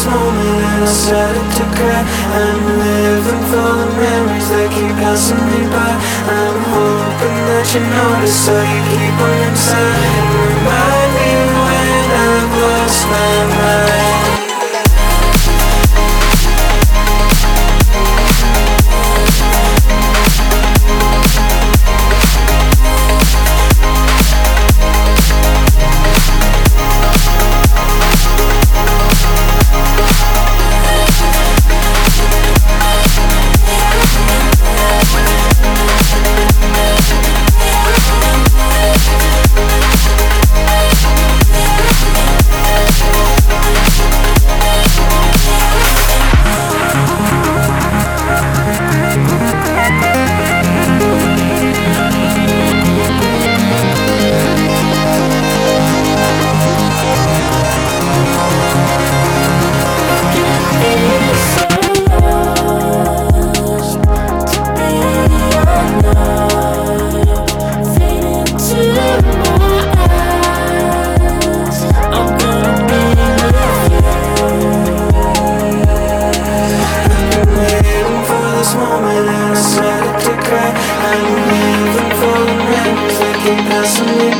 moment and I started to cry. I'm living for the memories that keep passing me by. I'm hoping that you notice, so you keep them inside and remind me when I've lost my mind. I'm living for the memories that keep passing me